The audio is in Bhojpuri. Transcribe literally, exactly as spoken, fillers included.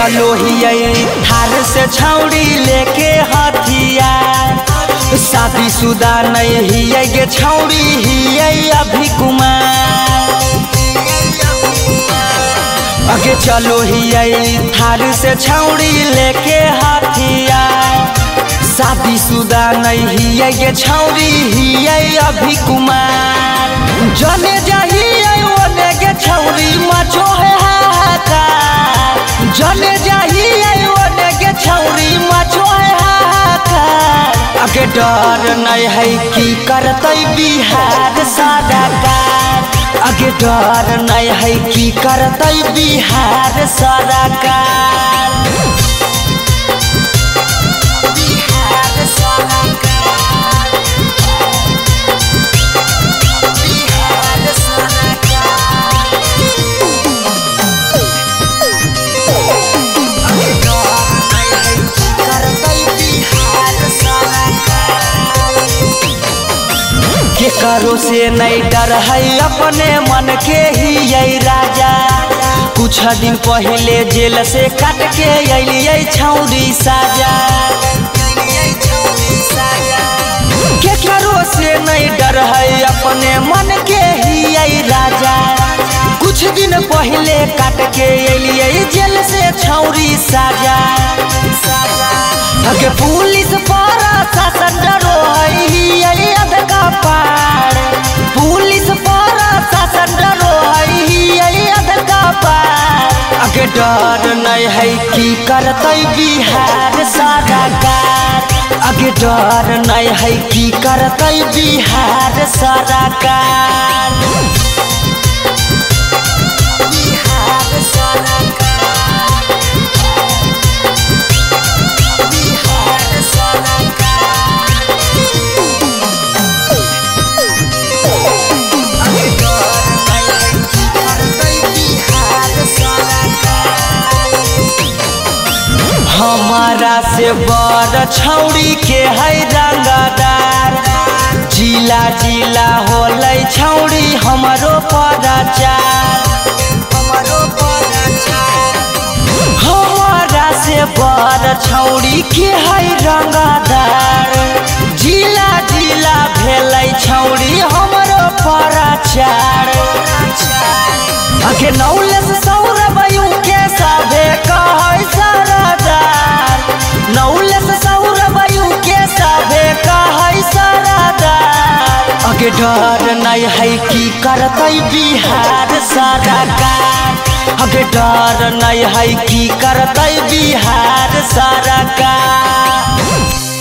चलो ही थार से छौड़ी लेके हथियार, शादीशुदा नहीं ही गे छौड़ी ही अभी कुमार। आगे चलो ही थार से छौड़ी लेके हथियार, शादीशुदा नहीं ही गे छौड़ी ही अभी कुमार। जने जाइए ओने गे छौड़ी मचो है हाहाकार, जने जाइए ओने गे छौड़ी मचो है हाहाकार। आगे डर नहीं है की करतै बिहार सरकार, आगे डर नहीं है की करतै बिहार सरकार। बिहार सरकार, बिहार सरकार, आगे डर नहीं है की करतै बिहार सरकार। के करो से नहीं डर है अपने मन के ही यही राजा, कुछ दिन पहले जेल से काट के अलिए छौड़ी साजा। के करो से नहीं डर है अपने मन के ही यही राजा, कुछ दिन पहले काट के अलिए जेल से छौड़ी साजा। अगे पुलिस पर शासन डरो है अधका पार, पुलिस पर शासन डरो है अधका पार। आगे डर नहीं है की करतै बिहार सरकार, आगे डर नहीं है की करतै बिहार सरकार। बिहार सरकार, बिहार सरकार, आगे डर नहीं है की करतै बिहार सरकार। हमारा से बड़ छौड़ी के है रंगदार, जिला जिला होलै छौड़ी हमरो पराचार, हमरो पराचार। हमारा से बड़ छौड़ी के है रंगदार, जिला जिला भेलै छौड़ी हमरो पराचार। आगे नौलस सौरभ के सभे कहै सरदार, नौलस सौरभ के सभे कहै सरदार। आगे डर नहीं है की करतै बिहार सरकार, आगे डर नहीं है की करतै बिहार सरकार।